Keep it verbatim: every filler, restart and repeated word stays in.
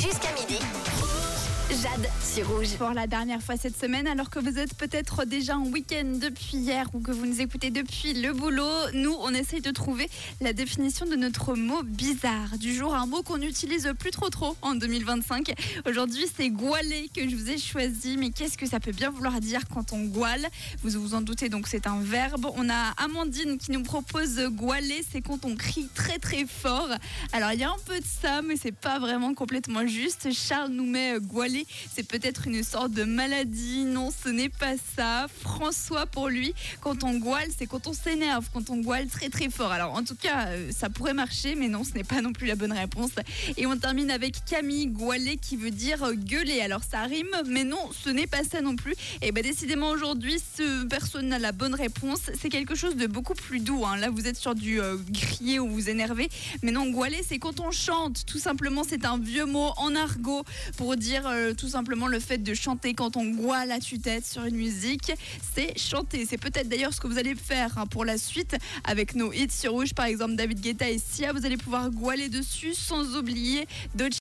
Jusqu'à midi. Jade sur Rouge. Pour la dernière fois cette semaine, alors que vous êtes peut-être déjà en week-end depuis hier ou que vous nous écoutez depuis le boulot, nous, on essaye de trouver la définition de notre mot bizarre du jour, un mot qu'on n'utilise plus trop trop en deux mille vingt-cinq. Aujourd'hui, c'est goualer que je vous ai choisi. Mais qu'est-ce que ça peut bien vouloir dire quand on gouale ? Vous vous en doutez, donc c'est un verbe. On a Amandine qui nous propose goualer, c'est quand on crie très très fort. Alors il y a un peu de ça, mais c'est pas vraiment complètement juste. Charles nous met goualer, c'est peut-être une sorte de maladie. Non, ce n'est pas ça. François, pour lui, quand on gouale, c'est quand on s'énerve, quand on gouale très très fort. Alors en tout cas, ça pourrait marcher, mais non, ce n'est pas non plus la bonne réponse. Et on termine avec Camille, goualer qui veut dire gueuler. Alors ça rime, mais non, ce n'est pas ça non plus. Et bien décidément aujourd'hui, ce personne n'a la bonne réponse. C'est quelque chose de beaucoup plus doux. Hein. Là, vous êtes sur du euh, crier ou vous énerver. Mais non, goualer, c'est quand on chante. Tout simplement, c'est un vieux mot en argot pour dire euh, tout simplement le fait de chanter quand on gouale à tue-tête sur une musique. C'est chanter. C'est peut-être d'ailleurs ce que vous allez faire hein, pour la suite avec nos hits sur Rouge, par exemple David Guetta et Sia. Vous allez pouvoir goualer dessus sans oublier Dolce